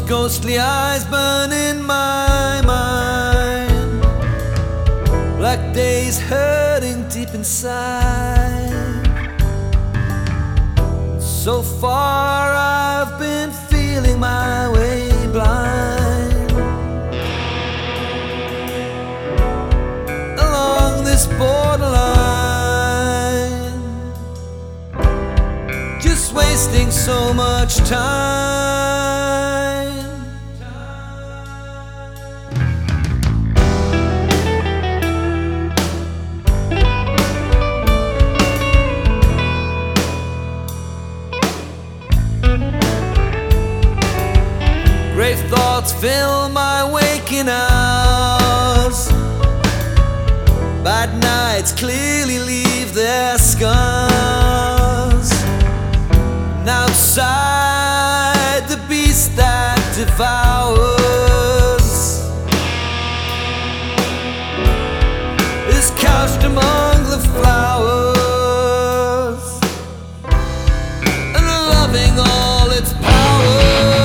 ghostly eyes burn in my mind. Black days hurting deep inside. So far I've been feeling my way blind. Along this borderline, just wasting so much time. Grave thoughts fill my waking hours. Bad nights clearly leave their scars. And outside, the beast that devours is couched among the flowers and loving all its power.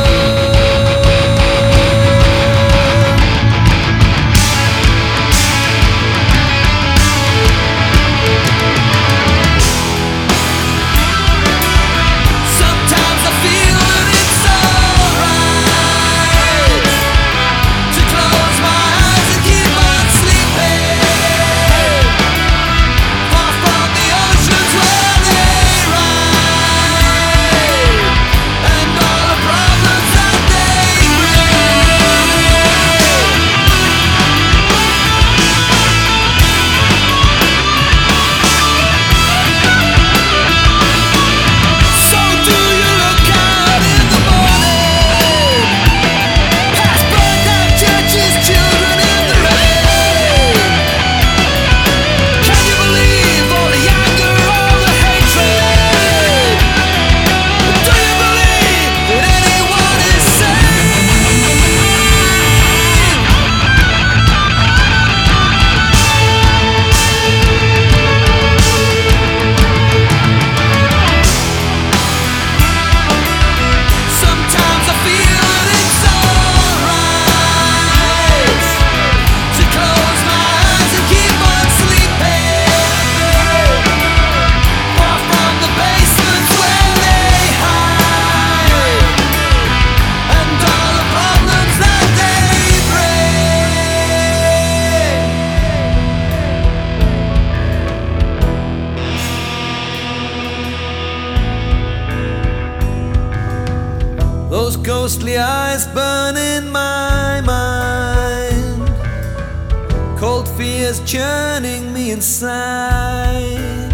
Those ghostly eyes burn in my mind. Cold fears churning me inside.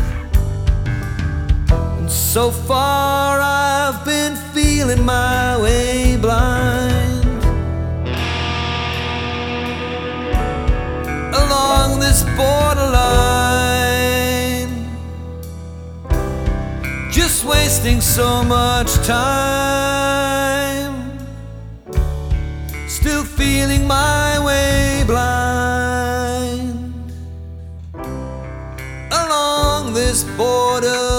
And so far I've been feeling my way blind. Along this borderline, just wasting so much time. Still feeling my way blind. Along this border